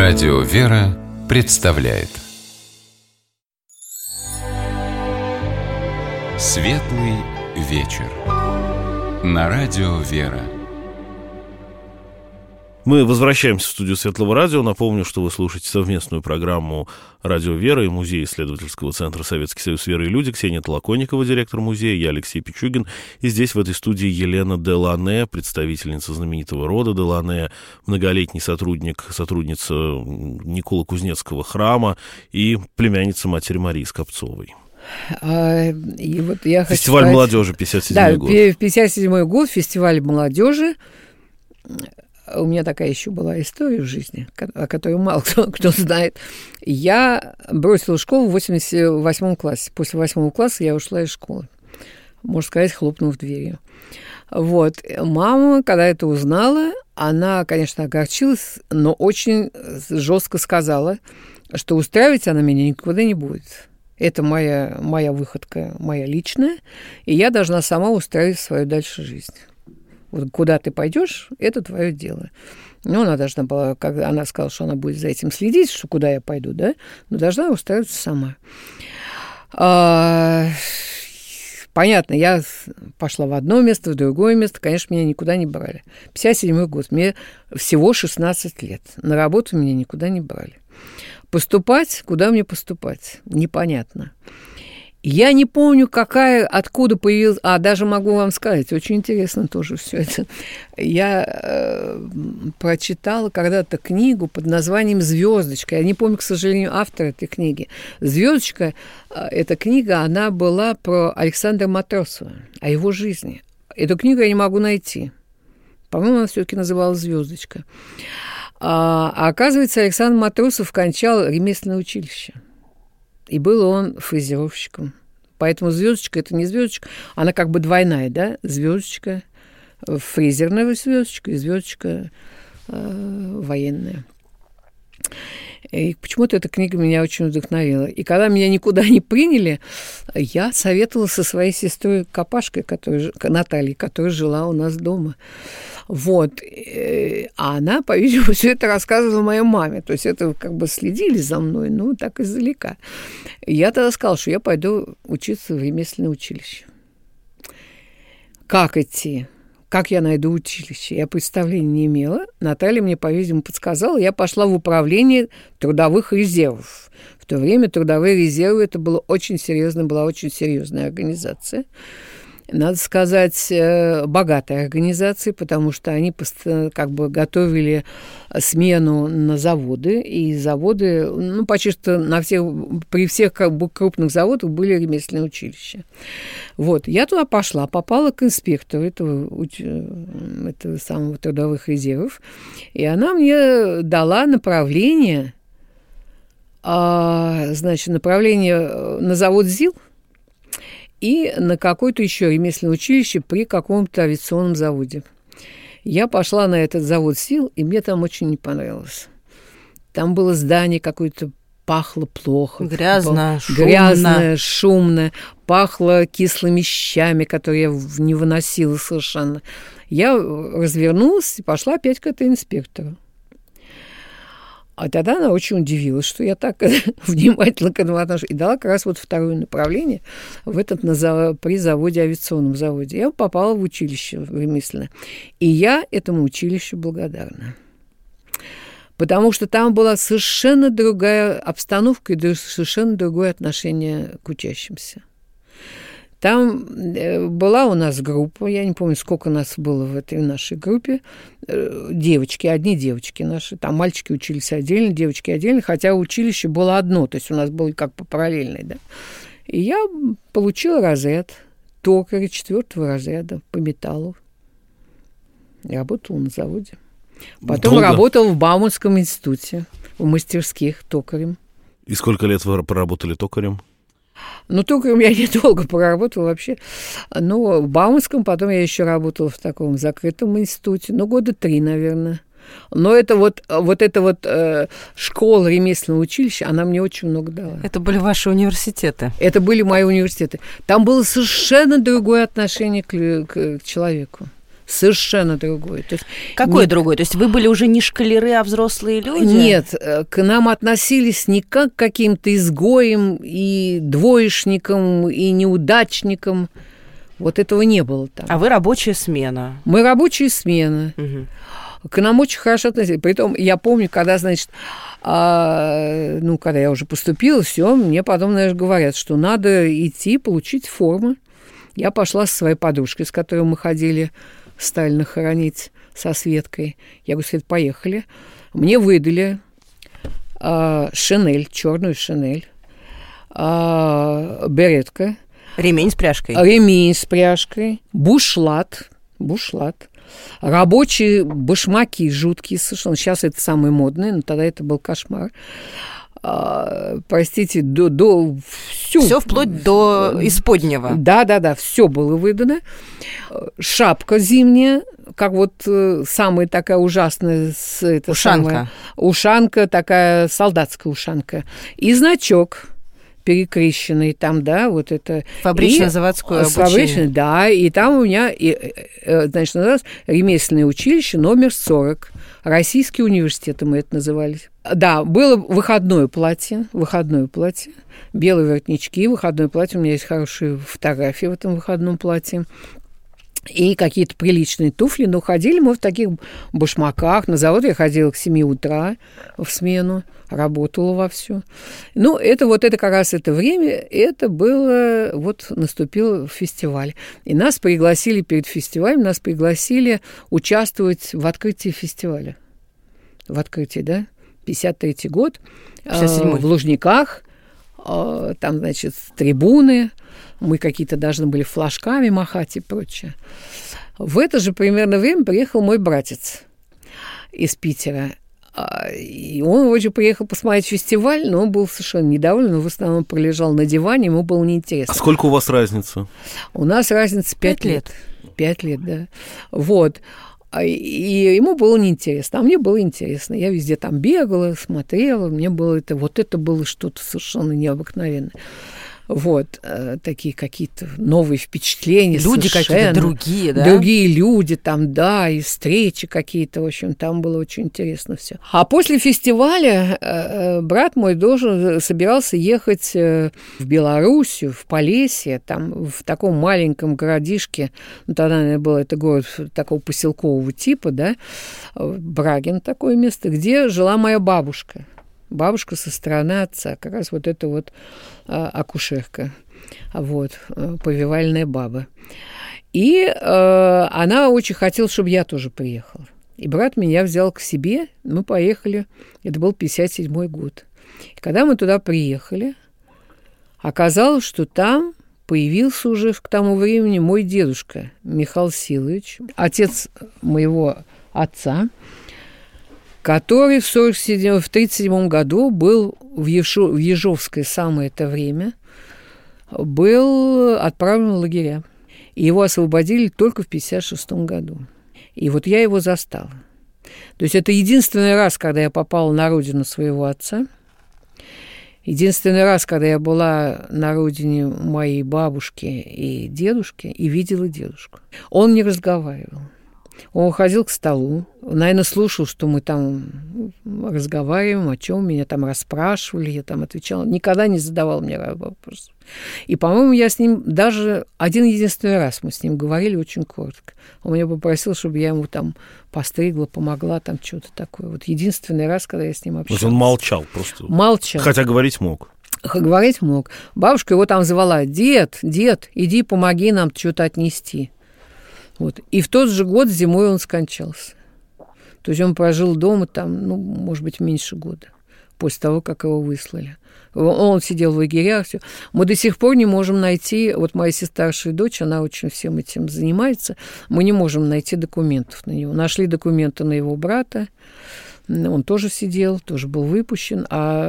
Радио «Вера» представляет Светлый вечер на Радио «Вера». Мы возвращаемся в студию Светлого радио. Напомню, что вы слушаете совместную программу «Радио Вера» и Музея исследовательского центра «Советский союз веры и люди». Ксения Толоконникова, директор музея, я Алексей Пичугин. И здесь, в этой студии, Елена Делане, представительница знаменитого рода Делане, многолетний сотрудница Николо-Кузнецкого храма и племянница матери Марии Скопцовой. И вот я фестиваль молодежи, 57-й год. Да, 57-й год, фестиваль молодежи. У меня такая еще была история в жизни, о которой мало кто знает. Я бросила школу в 88 классе. После 8 класса я ушла из школы. Можно сказать, хлопнув дверью. Вот. Мама, когда это узнала, она, конечно, огорчилась, но очень жестко сказала, что устраивать она меня никуда не будет. Это моя выходка, моя личная, и я должна сама устраивать свою дальше жизнь. Вот куда ты пойдешь, это твое дело. Ну, она должна была, когда она сказала, что она будет за этим следить, что куда я пойду, да, но должна устраиваться сама. Понятно, я пошла в одно место, в другое место, конечно, меня никуда не брали. 57-й год, мне всего 16 лет, на работу меня никуда не брали. Поступать, куда мне поступать, непонятно. Я не помню, откуда появилась... даже могу вам сказать, очень интересно тоже все это. Я прочитала когда-то книгу под названием «Звездочка». Я не помню, к сожалению, автора этой книги. «Звездочка», эта книга, она была про Александра Матросова, о его жизни. Эту книгу я не могу найти. По-моему, она все-таки называлась «Звездочка». А оказывается, Александр Матросов кончал ремесленное училище. И был он фрезеровщиком. Поэтому звездочка – это не звездочка, она как бы двойная, да? Звездочка, фрезерная звездочка и звездочка военная. И почему-то эта книга меня очень вдохновила. И когда меня никуда не приняли, я советовала со своей сестрой Копашкой, Натальей, которая жила у нас дома. Вот. А она, по-видимому, все это рассказывала моей маме. То есть это как бы следили за мной, ну, так издалека. И я тогда сказала, что я пойду учиться в ремесленное училище. Как идти? Как я найду училище? Я представления не имела. Наталья мне, по-видимому, подсказала. Я пошла в управление трудовых резервов. В то время трудовые резервы это была очень серьезная организация. Надо сказать, богатая организация, потому что они как бы готовили смену на заводы, и заводы, ну, почти что при всех как бы крупных заводах были ремесленные училища. Вот, я туда пошла, попала к инспектору этого самого трудовых резервов, и она мне дала направление на завод ЗИЛ, и на какое-то еще ремесленное училище при каком-то авиационном заводе. Я пошла на этот завод СИЛ, и мне там очень не понравилось. Там было здание какое-то, пахло плохо. Грязное, шумное. Пахло кислыми щами, которые я не выносила совершенно. Я развернулась и пошла опять к этой инспектору. А тогда она очень удивилась, что я так внимательно к этому отношусь. И дала как раз вот второе направление при авиационном заводе. Я попала в училище ремесленное. И я этому училищу благодарна. Потому что там была совершенно другая обстановка и совершенно другое отношение к учащимся. Там была у нас группа, я не помню, сколько нас было в этой нашей группе, одни девочки наши, там мальчики учились отдельно, девочки отдельно, хотя училище было одно, то есть у нас было как бы параллельное, да. И я получила разряд токаря 4-го разряда по металлу. Я работала на заводе. Потом работала в Бауманском институте, в мастерских токарем. И сколько лет вы проработали токарем? Ну, токарем я недолго проработала вообще. Но в Бауманском, потом я еще работала в таком закрытом институте. 3 года, наверное. Но это школа ремесленного училища, она мне очень много дала. Это были ваши университеты? Это были мои университеты. Там было совершенно другое отношение к человеку. совершенно другой. То есть, какой другой? То есть вы были уже не школяры, а взрослые люди? Нет, к нам относились не как к каким-то изгоям и двоечникам, и неудачникам. Вот этого не было там. А вы рабочая смена? Мы рабочая смена. Угу. К нам очень хорошо относились. Притом я помню, когда, значит, когда я уже поступила, все, мне потом, наверное, говорят, что надо идти получить форму. Я пошла со своей подружкой, с которой мы ходили Сталина хоронить, со Светкой. Я говорю: Свет, поехали. Мне выдали шинель, черную шинель, беретка. Ремень с пряжкой. Ремень с пряжкой, бушлат, рабочие башмаки жуткие совершенно. Сейчас это самые модные, но тогда это был кошмар. Простите, все вплоть до исподнего. Да, все было выдано. Шапка зимняя, как вот самая такая ужасная. Ушанка. Ушанка, такая солдатская ушанка. И значок перекрещенный там, да, вот это... Фабрично-заводское обучение. Да, и там у меня, значит, называлось ремесленное училище номер 40. Российский университет, мы это называли. Да, было выходное платье, белые воротнички, выходное платье. У меня есть хорошие фотографии в этом выходном платье. И какие-то приличные туфли. Но ходили мы в таких башмаках. На завод я ходила к 7 утра в смену, работала вовсю. Ну, это как раз это время, это было, вот наступил фестиваль. И нас пригласили перед фестивалем, участвовать в открытии фестиваля. В открытии, да? 53-й год. 57-й. В Лужниках. Там, значит, трибуны. Мы какие-то должны были флажками махать и прочее. В это же примерно время приехал мой братец из Питера. И он уже приехал посмотреть фестиваль, но он был совершенно недоволен. Он в основном пролежал на диване, ему было неинтересно. А сколько у вас разница? У нас разница 5 лет. 5 лет, да. Вот. И ему было неинтересно, а мне было интересно. Я везде там бегала, смотрела, мне было это было что-то совершенно необыкновенное. Вот, такие какие-то новые впечатления. Люди какие-то другие, да? Другие люди там, да, и встречи какие-то, в общем, там было очень интересно все. А после фестиваля брат мой собирался ехать в Белоруссию, в Полесье, там в таком маленьком городишке, тогда, наверное, был это город такого поселкового типа, да, Брагин такое место, где жила моя бабушка. Бабушка со стороны отца, как раз вот эта вот акушерка, вот, повивальная баба. И она очень хотела, чтобы я тоже приехала. И брат меня взял к себе, мы поехали, это был 57-й год. И когда мы туда приехали, оказалось, что там появился уже к тому времени мой дедушка Михаил Силович, отец моего отца, который в 1937 году был в Ежовское самое это время, был отправлен в лагеря. И его освободили только в 1956 году. И вот я его застала. То есть это единственный раз, когда я попала на родину своего отца, единственный раз, когда я была на родине моей бабушки и дедушки и видела дедушку. Он не разговаривал. Он уходил к столу, наверное, слушал, что мы там разговариваем, о чем меня там расспрашивали, я там отвечала. Никогда не задавал мне вопросов. И, по-моему, я с ним даже один-единственный раз мы с ним говорили очень коротко. Он меня попросил, чтобы я ему там постригла, помогла, там что-то такое. Вот единственный раз, когда я с ним общалась. То есть он молчал просто? Молчал. Хотя говорить мог? Говорить мог. Бабушка его там звала: дед, иди помоги нам что-то отнести. Вот. И в тот же год зимой он скончался. То есть он прожил дома там, может быть, меньше года после того, как его выслали. Он сидел в лагерях. Все. Мы до сих пор не можем найти, вот моя старшая дочь, она очень всем этим занимается, мы не можем найти документов на него. Нашли документы на его брата, Он тоже сидел, тоже был выпущен,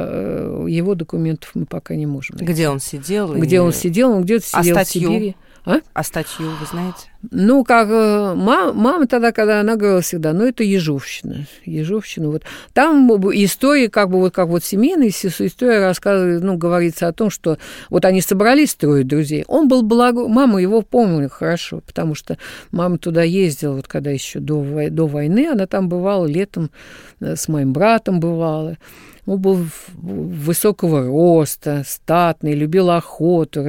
а его документов мы пока не можем найти. Где он сидел? Где он сидел? Он где-то сидел в Сибири. А статью вы знаете? Ну, как мама тогда, когда она говорила всегда, это ежовщина. Ежовщина. Вот. Там история, как вот семейная история рассказывает, говорится о том, что вот они собрались строить друзей. Он был мама его помнила хорошо, потому что мама туда ездила, вот когда еще до войны, она там бывала летом, с моим братом бывала. Он был высокого роста, статный, любил охоту,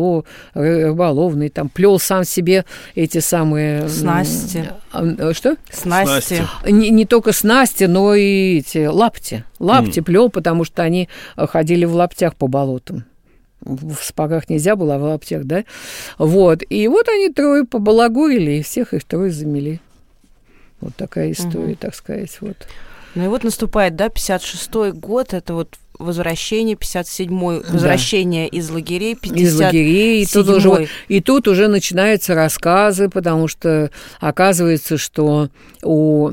рыболовный, там плел сам себе эти самые... Снасти. Что? Снасти. Не только снасти, но и эти лапти. Лапти плел, потому что они ходили в лаптях по болотам. В сапогах нельзя было, а в лаптях, да? Вот. И вот они трое побалагурили, и всех их трое замели. Вот такая история, так сказать, вот. Ну и вот наступает, 56-й год, это вот возвращение, 57-й, возвращение из лагерей, 57-й. Из лагерей, и тут уже начинаются рассказы, потому что оказывается, что у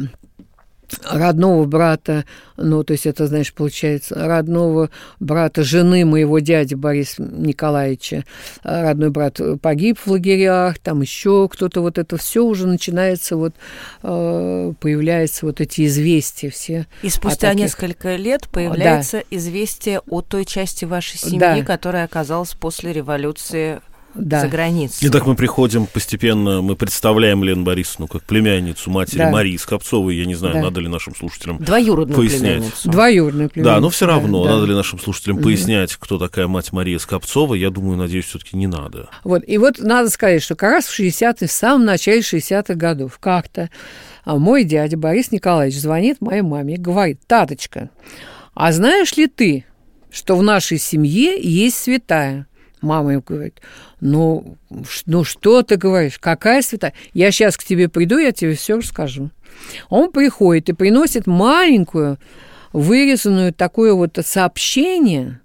родного брата, то есть это, получается, родного брата жены моего дяди Бориса Николаевича, родной брат погиб в лагерях, там еще кто-то, вот это все уже начинается, появляются вот эти известия все. И спустя несколько лет появляется известие о той части вашей семьи, которая оказалась после революции за границей. Итак, мы приходим постепенно, мы представляем Лену Борисовну как племянницу матери Марии Скопцовой. Я не знаю, надо ли нашим слушателям пояснять. Двоюродную племянницу. Да, но все равно, надо ли нашим слушателям пояснять, кто такая мать Мария Скопцова, я думаю, надеюсь, все-таки не надо. И вот надо сказать, что как раз в самом начале 60-х годов как-то мой дядя Борис Николаевич звонит моей маме и говорит: «Таточка, а знаешь ли ты, что в нашей семье есть святая?» Мама ему говорит: ну что ты говоришь, какая святая? Я сейчас к тебе приду, я тебе все расскажу. Он приходит и приносит маленькую, вырезанную такое вот сообщение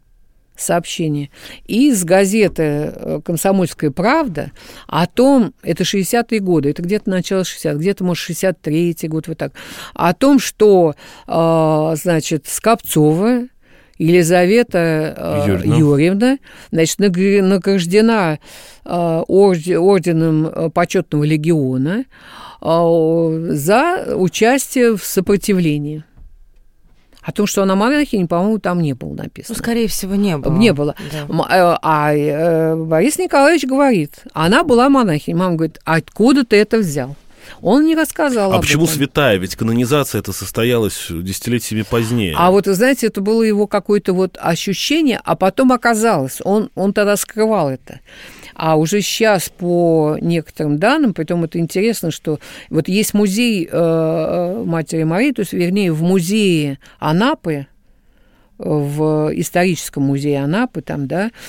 из газеты «Комсомольская правда» о том, это 60-е годы, это где-то начало 60-х, где-то, может, 63-й год, вот так, о том, что, Скопцова Елизавета Юрьевна, награждена орденом почетного легиона за участие в сопротивлении. О том, что она монахиня, по-моему, там не было написано. Скорее всего, не было. Не было. Да. А Борис Николаевич говорит, она была монахиней. Мама говорит: откуда ты это взял? Он не рассказал об этом. Почему святая? Ведь канонизация это состоялась десятилетиями позднее. А вот, знаете, это было его какое-то ощущение, а потом оказалось, он тогда скрывал это. А уже сейчас по некоторым данным, притом это интересно, что вот есть музей Матери Марии, то есть, вернее, в музее Анапы, в историческом музее Анапы, там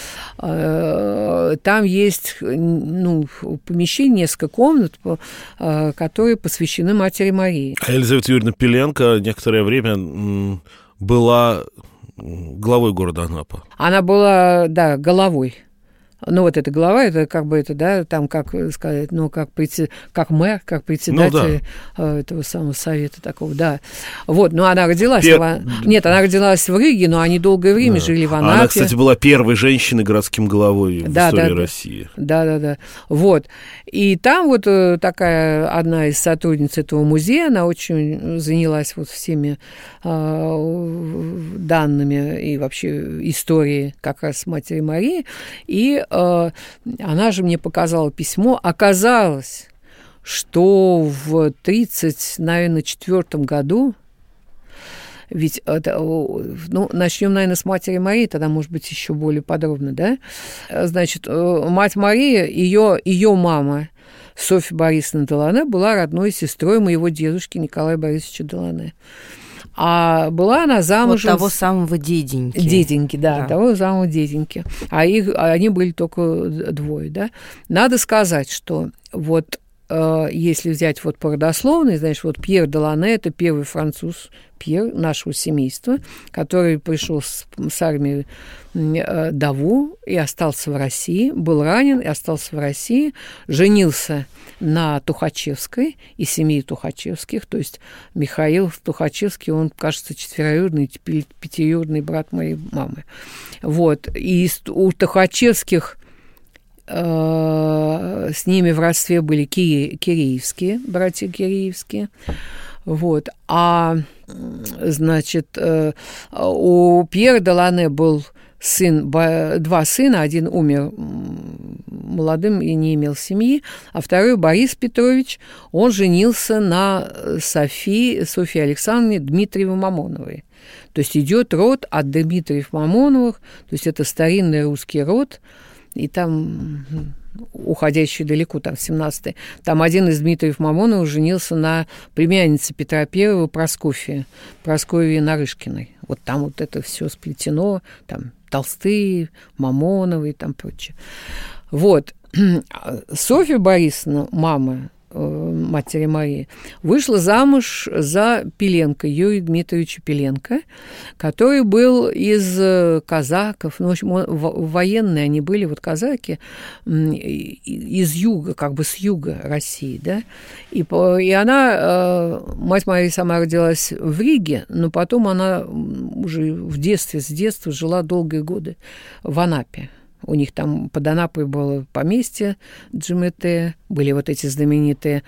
есть помещение, несколько комнат, которые посвящены Матери Марии. А Елизавета Юрьевна Пеленко некоторое время была главой города Анапа. Она была, головой. Вот эта глава, это там, как сказать, как мэр, как председатель этого самого совета такого, да. Вот, она родилась... она родилась в Риге, но они долгое время жили в Анапе. Она, кстати, была первой женщиной городским головой в истории России. Да. Вот. И там такая одна из сотрудниц этого музея, она очень занялась всеми данными и вообще историей как раз Матери Марии, и она же мне показала письмо. Оказалось, что в 1934 году, ведь начнем, наверное, с Матери Марии, тогда, может быть, еще более подробно, да? Значит, мать Мария, ее мама Софья Борисовна Делане была родной сестрой моего дедушки Николая Борисовича Делане. А была она замужем... того самого деденьки. Деденьки, да, того самого деденьки. А они были только двое, да. Надо сказать, что если взять вот по родословной, значит, вот Пьер Делане – это первый француз, Пьер нашего семейства, который пришел с армии Даву и остался в России, был ранен и остался в России, женился на Тухачевской и семье Тухачевских, то есть Михаил Тухачевский, он, кажется, четвероюродный, пятиюродный брат моей мамы. Вот. И у Тухачевских с ними в родстве были Киреевские, братья Киреевские. Вот. А, значит, у Пьера Делане был два сына, один умер молодым и не имел семьи, а второй, Борис Петрович, он женился на Софье Александровне Дмитриевой-Мамоновой. То есть идет род от Дмитриев-Мамоновых, то есть это старинный русский род, и там уходящий далеко, там, в 17-й, там один из Дмитриев-Мамоновых женился на племяннице Петра I Прасковьи Нарышкиной. Вот там вот это все сплетено, там Толстые, Мамоновы и там прочее. Вот. Софья Борисовна, мама матери Марии, вышла замуж за Пеленко, Юрия Дмитриевича Пеленко, который был из казаков, ну, в общем, военные они были, вот казаки, из юга, как бы с юга России, да, и она, мать Мария сама родилась в Риге, но потом она уже с детства жила долгие годы в Анапе. У них там под Анапой было поместье Джимете, были вот эти знаменитые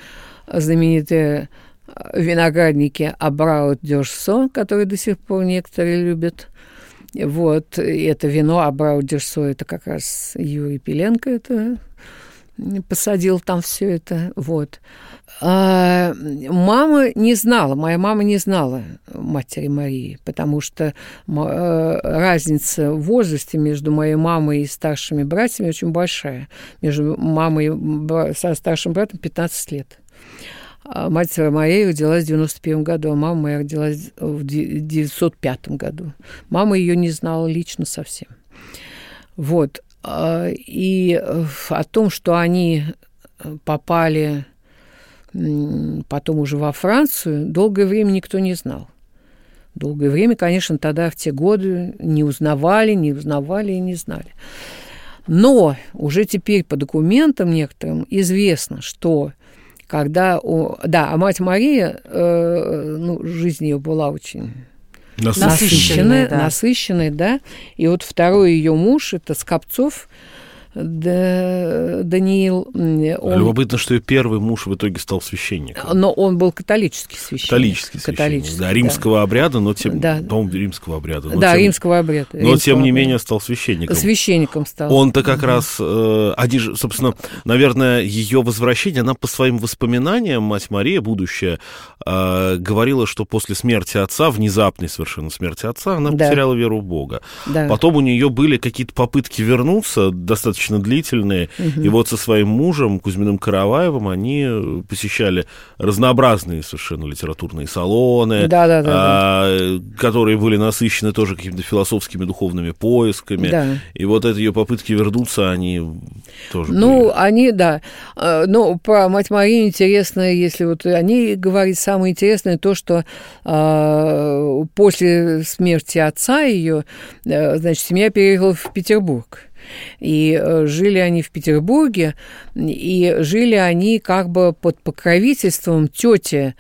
виноградники Абрау-Дюрсо, которые до сих пор некоторые любят. Вот, и это вино Абрау-Дюрсо, это как раз Юрий Пеленко это посадил там все это, вот. А мама не знала, моя мама не знала матери Марии, потому что разница в возрасте между моей мамой и старшими братьями очень большая. Между мамой со старшим братом 15 лет. А мать моя родилась в 91 году, а мама моя родилась в 905 году. Мама ее не знала лично совсем. Вот. И о том, что они попали потом уже во Францию, долгое время никто не знал. Долгое время, конечно, тогда в те годы не узнавали и не знали. Но уже теперь по документам некоторым известно, что когда... а мать Мария, жизнь ее была очень... Насыщенной, да. И вот второй ее муж, это Скопцов Даниил. Любопытно, что и первый муж в итоге стал священником. Но он был католический священник. Католический, да, римского обряда, но по-моему, римского обряда. Римского обряда. Но, тем не менее, стал священником. Священником стал. Он-то как раз, собственно, наверное, ее возвращение, она по своим воспоминаниям, мать Мария, будущая, говорила, что после смерти отца, внезапной совершенно смерти отца, она потеряла веру в Бога. Да. Потом у нее были какие-то попытки вернуться, достаточно длительные, и вот со своим мужем Кузьминым Караваевым они посещали разнообразные совершенно литературные салоны, которые были насыщены тоже какими-то философскими духовными поисками, и вот эти ее попытки вернуться, они тоже были. Но про мать Марию интересно, если вот о ней говорить, самое интересное то, что после смерти отца ее, значит, семья переехала в Петербург. И жили они в Петербурге, и жили они как бы под покровительством тети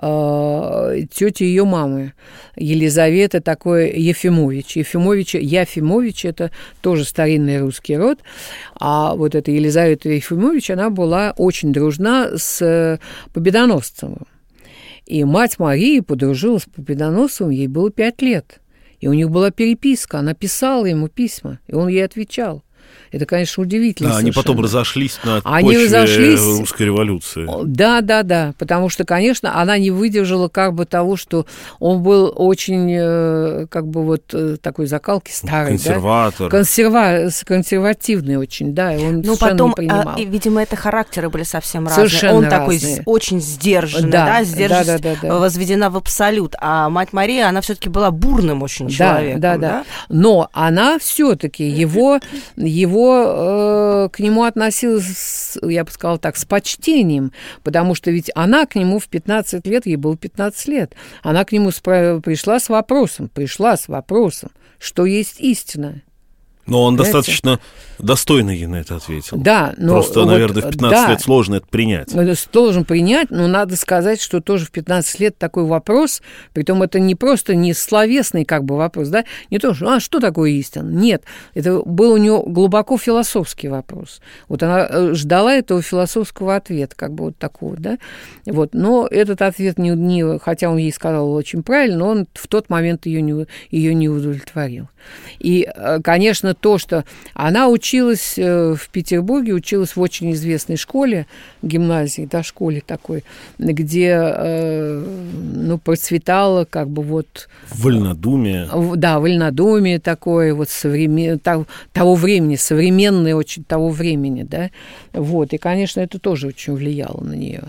ее мамы, Елизаветы такой Ефимович. Яфимович – это тоже старинный русский род, а вот эта Елизавета Ефимович, она была очень дружна с Победоносцевым. И мать Марии подружилась с Победоносцевым, ей было 5 лет. И у них была переписка, она писала ему письма, и он ей отвечал. Это, конечно, удивительно. Да, они потом разошлись на почве русской революции. Да, потому что, конечно, она не выдержала как бы того, что он был очень, как бы вот такой закалки старый. Консерватор. Да? Консервативный очень, да, и он совершенно не принимал. Видимо, это характеры были совсем разные. Совершенно он разные. Такой очень сдержанный, сдержанность возведена в абсолют. А мать Мария, она все-таки была бурным очень человеком. Да. Но она все-таки его к нему относилась, я бы сказала так, с почтением, потому что ведь она к нему в 15 лет, ей было 15 лет, она к нему пришла с вопросом, что есть истина. Но он достаточно достойно ей на это ответил. Да, но просто, вот, наверное, в 15 лет сложно это принять. Должен принять, но надо сказать, что тоже в 15 лет такой вопрос, притом это не просто не словесный как бы вопрос, да, не то, что такое истина? Нет, это был у нее глубоко философский вопрос. Вот она ждала этого философского ответа, как бы вот такого, да. Вот, но этот ответ, хотя он ей сказал очень правильно, но он в тот момент ее не удовлетворил. И, конечно, то, что она училась в Петербурге, училась в очень известной школе, гимназии, да, школе такой, где, процветала как бы вот... Вольнодумие. Да, вольнодумие такое, вот того времени, современное очень того времени, да. Вот, и, конечно, это тоже очень влияло на нее.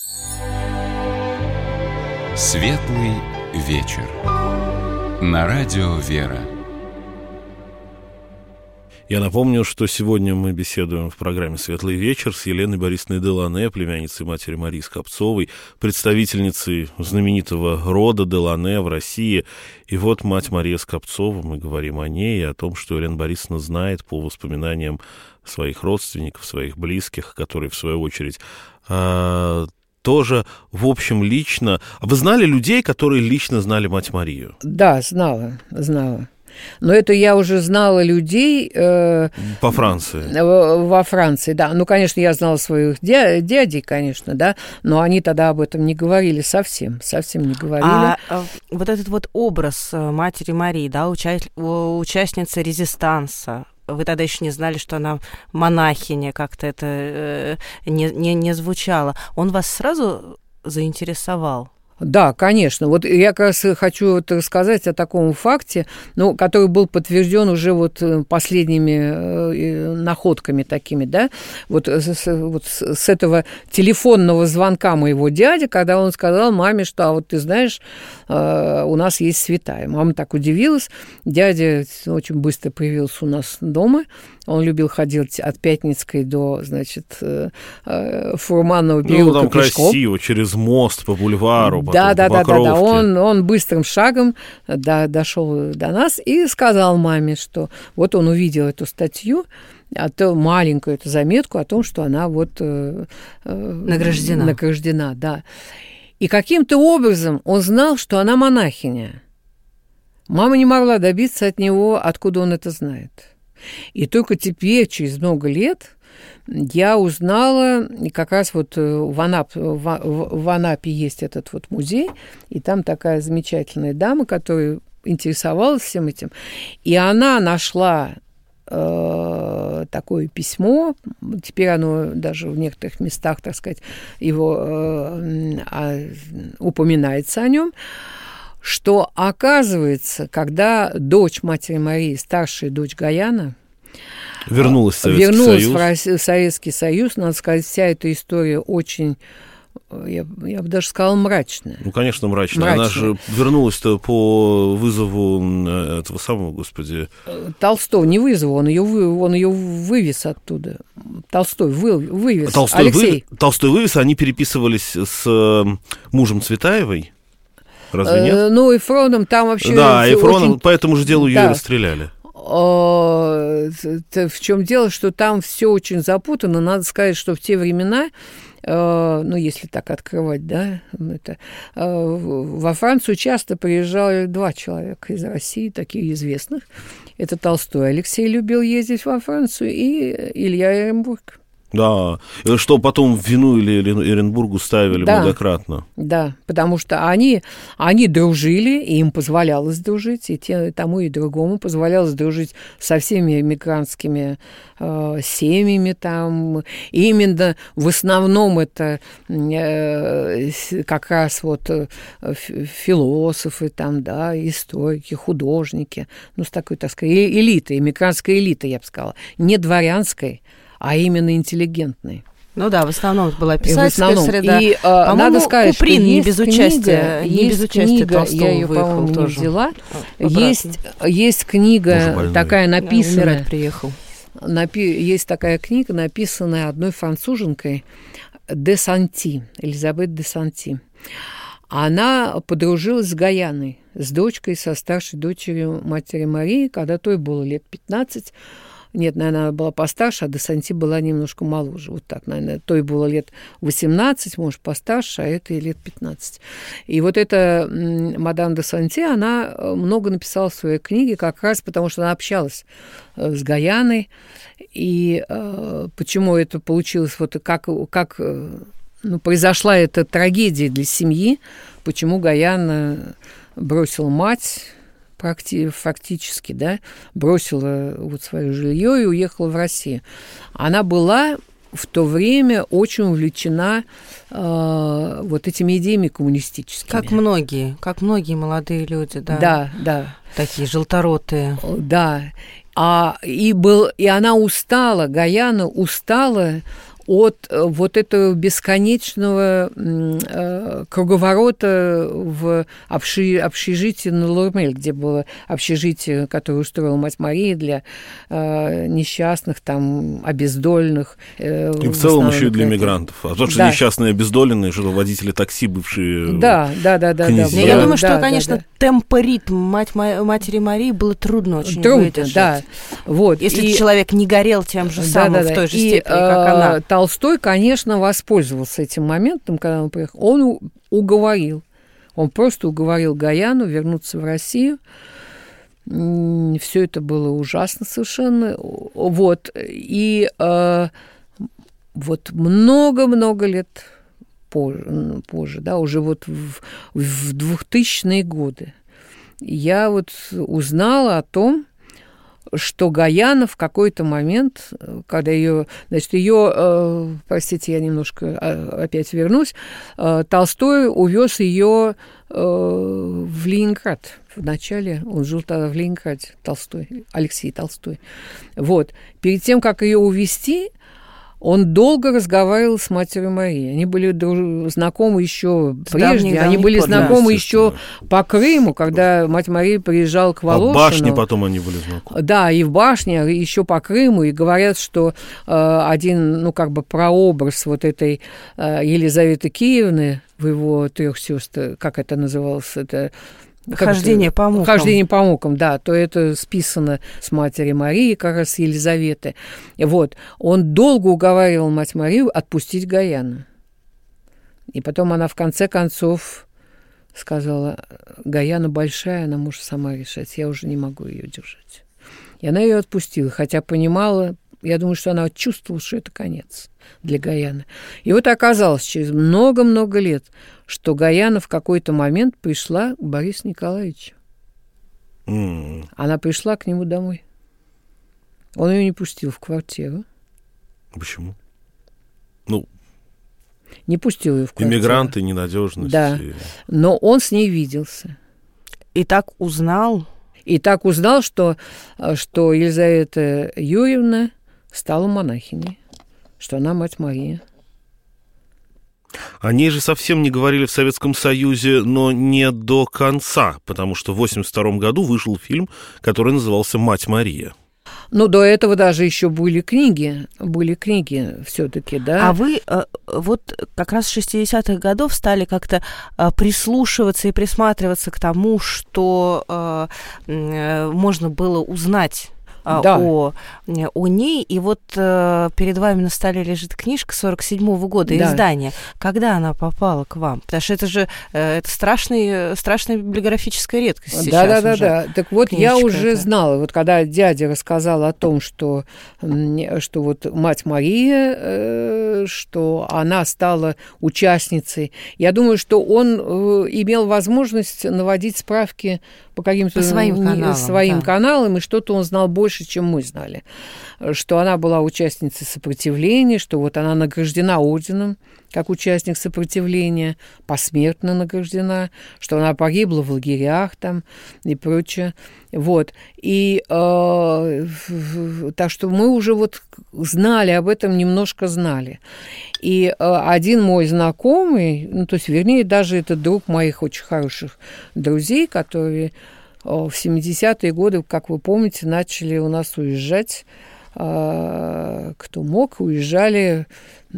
Светлый вечер. На радио «Вера». Я напомню, что сегодня мы беседуем в программе «Светлый вечер» с Еленой Борисовной Делане, племянницей матери Марии Скопцовой, представительницей знаменитого рода Делане в России. И вот мать Мария Скопцова, мы говорим о ней и о том, что Елена Борисовна знает по воспоминаниям своих родственников, своих близких, которые, в свою очередь, тоже, в общем, лично... Вы знали людей, которые лично знали мать Марию? Да, знала. Но это я уже знала людей... По Франции. Во Франции, да. Ну, конечно, я знала своих дядей, конечно, да, но они тогда об этом не говорили совсем не говорили. А вот этот вот образ матери Марии, да, участницы резистанса, вы тогда еще не знали, что она монахиня, как-то это не звучало. Он вас сразу заинтересовал? Да, конечно. Вот я как раз хочу рассказать о таком факте, который был подтвержден уже вот последними находками такими, да. Вот с этого телефонного звонка моего дяди, когда он сказал маме, что, вот ты знаешь, у нас есть святая. Мама так удивилась. Дядя очень быстро появился у нас дома. Он любил ходить от Пятницкой до, значит, Фурманного переулка там пешком. Красиво, через мост по бульвару, да. Он быстрым шагом дошел до нас и сказал маме, что вот он увидел эту статью, маленькую эту заметку о том, что она вот награждена, да. И каким-то образом он знал, что она монахиня. Мама не могла добиться от него, откуда он это знает. И только теперь, через много лет, я узнала, и как раз вот в Анапе есть этот вот музей, и там такая замечательная дама, которая интересовалась всем этим, и она нашла такое письмо, теперь оно даже в некоторых местах, так сказать, его упоминается о нем, что, оказывается, когда дочь матери Марии, старшая дочь Гаяна, вернулась в Советский Союз, надо сказать, вся эта история очень, я бы даже сказала, мрачная. Ну, конечно, мрачная. Она же вернулась-то по вызову этого самого, господи... Толстого, не вызову, он ее вывез оттуда. Толстой вывез. Толстой вывез, они переписывались с мужем Цветаевой. Разве нет? И Фроном там вообще... Да, и Фроном, по этому же делу ее и расстреляли. В чем дело, что там все очень запутано. Надо сказать, что в те времена, если так открывать, да, во Францию часто приезжали 2 человека из России, таких известных. Это Толстой. Алексей любил ездить во Францию, и Илья Эренбург. Да, что потом в вину или Эренбургу ставили многократно. Да, потому что они дружили, и им позволялось дружить, и тому и другому позволялось дружить со всеми эмигрантскими семьями там. И именно в основном это как раз вот философы там, да, историки, художники, с такой, так сказать, элитой, эмигрантской элитой, я бы сказала, не дворянской, а именно интеллигентной. Ну да, в основном была писательская среда. И надо сказать, Куприн что не без участия Толстого я ее, по-моему, не взяла. Есть книга такая написанная. Умирать приехал. есть такая книга, написанная одной француженкой де Санти, Элизабет де Санти. Она подружилась с Гаяной, с дочкой, со старшей дочерью матери Марии, когда той было лет 15. Нет, наверное, она была постарше, а де Санти была немножко моложе. Вот так, наверное. Той было лет 18, может, постарше, а этой лет 15. И вот эта мадам де Санти, она много написала в своей книге, как раз потому, что она общалась с Гаяной. И почему это получилось, вот как произошла эта трагедия для семьи, почему Гаяна бросила мать, фактически, да, бросила вот свое жилье и уехала в Россию. Она была в то время очень увлечена вот этими идеями коммунистическими. Как многие молодые люди, да. Да, да. Такие желторотые. Да. И она устала, Гаяна устала от вот этого бесконечного круговорота в общежитии на Лурмель, где было общежитие, которое устроила мать Мария для несчастных, там, обездоленных. И в целом еще и для мигрантов. А потому что несчастные обездоленные, что водители такси бывшие. Да. Я думаю, что, конечно, темпоритм матери Марии было трудно очень выдержать. Да. Вот. Если человек не горел тем же самым в той же степени, как она. Толстой, конечно, воспользовался этим моментом, когда он приехал. Он просто уговорил Гаяну вернуться в Россию. Все это было ужасно совершенно. Вот. И вот много-много лет позже, да, уже вот в 2000-е годы, я вот узнала о том, что Гаяна в какой-то момент, когда простите, я немножко опять вернусь, Толстой увез ее в Ленинград. Вначале он жил тогда в Ленинграде, Алексей Толстой. Вот. Перед тем, как ее увезти, он долго разговаривал с матерью Марией. Они были знакомы еще прежде. Они были знакомы еще по Крыму, когда мать Мария приезжала к Волошину. В башне потом они были знакомы. Да, и в башне, еще по Крыму. И говорят, что один, прообраз вот этой Елизаветы Киевны, в его 3 сестр, как это называлось, это... Хождение по мукам. Хождение по мукам, да. То это списано с матери Марии, как раз с Елизаветы. Вот. Он долго уговаривал мать Марию отпустить Гаяну. И потом она в конце концов сказала: Гаяна большая, она может сама решать, я уже не могу ее держать. И она ее отпустила, хотя понимала, я думаю, что она чувствовала, что это конец для Гаяны. И вот оказалось через много-много лет, что Гаяна в какой-то момент пришла к Борису Николаевичу. Она пришла к нему домой. Он ее не пустил в квартиру. Почему? Не пустил ее в квартиру. Иммигранты, ненадежность. Да, но он с ней виделся. И так узнал, что Елизавета Юрьевна стала монахиней, что она мать Мария. О ней же совсем не говорили в Советском Союзе, но не до конца, потому что в 1982 году вышел фильм, который назывался «Мать Мария». До этого даже еще были книги все-таки, да. А вы вот как раз с 60-х годов стали как-то прислушиваться и присматриваться к тому, что можно было узнать о ней. И вот перед вами на столе лежит книжка 47-го года, издание. Когда она попала к вам? Потому что это же страшная библиографическая редкость сейчас уже. Да. Так вот, я уже знала, вот когда дядя рассказал о том, что вот мать Мария, что она стала участницей, я думаю, что он имел возможность наводить справки по каким-то своим каналам, и что-то он знал больше, чем мы знали. Что она была участницей сопротивления, что вот она награждена орденом как участник сопротивления, посмертно награждена, что она погибла в лагерях там и прочее. Вот. И так что мы уже вот знали об этом, немножко знали. И один мой знакомый, вернее, даже это друг моих очень хороших друзей, которые в 70-е годы, как вы помните, начали у нас уезжать кто мог, уезжали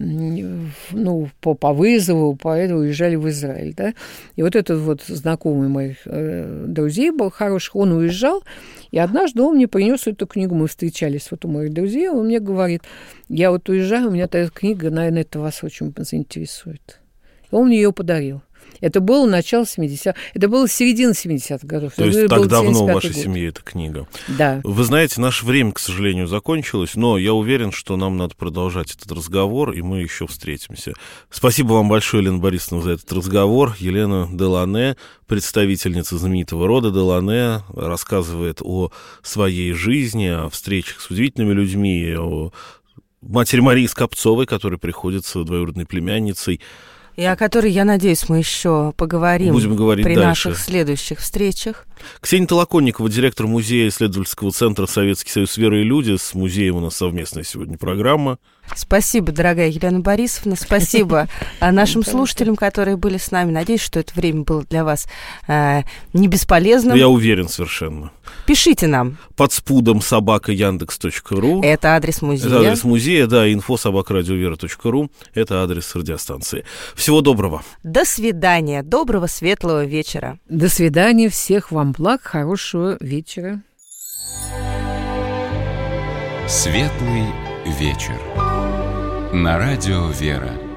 по вызову, поэтому уезжали в Израиль. Да? И вот этот вот знакомый моих друзей был хороший, он уезжал, и однажды он мне принес эту книгу, мы встречались вот у моих друзей, он мне говорит, я вот уезжаю, у меня такая книга, наверное, это вас очень заинтересует. И он мне ее подарил. Это было начало 70-х, это было середина 70-х годов. То есть так давно в вашей семье эта книга. Да. Вы знаете, наше время, к сожалению, закончилось, но я уверен, что нам надо продолжать этот разговор, и мы еще встретимся. Спасибо вам большое, Елена Борисовна, за этот разговор. Елена Делане, представительница знаменитого рода Делане, рассказывает о своей жизни, о встречах с удивительными людьми, о матери Марии Скопцовой, которая приходится двоюродной племянницей. И о которой, я надеюсь, мы еще поговорим. Будем говорить при дальше. Наших следующих встречах. Ксения Толоконникова, директор музея исследовательского центра «Советский союз веры и люди». С музеем у нас совместная сегодня программа. Спасибо, дорогая Елена Борисовна. Спасибо нашим слушателям, которые были с нами. Надеюсь, что это время было для вас не бесполезным. Я уверен совершенно. Пишите нам. podspudom@yandex.ru. Это адрес музея. Это адрес музея, да, info@radiovера.ру. Это адрес радиостанции. Всего доброго. До свидания. Доброго, светлого вечера. До свидания. Всех вам благ. Хорошего вечера. Светлый вечер. На радио «Вера».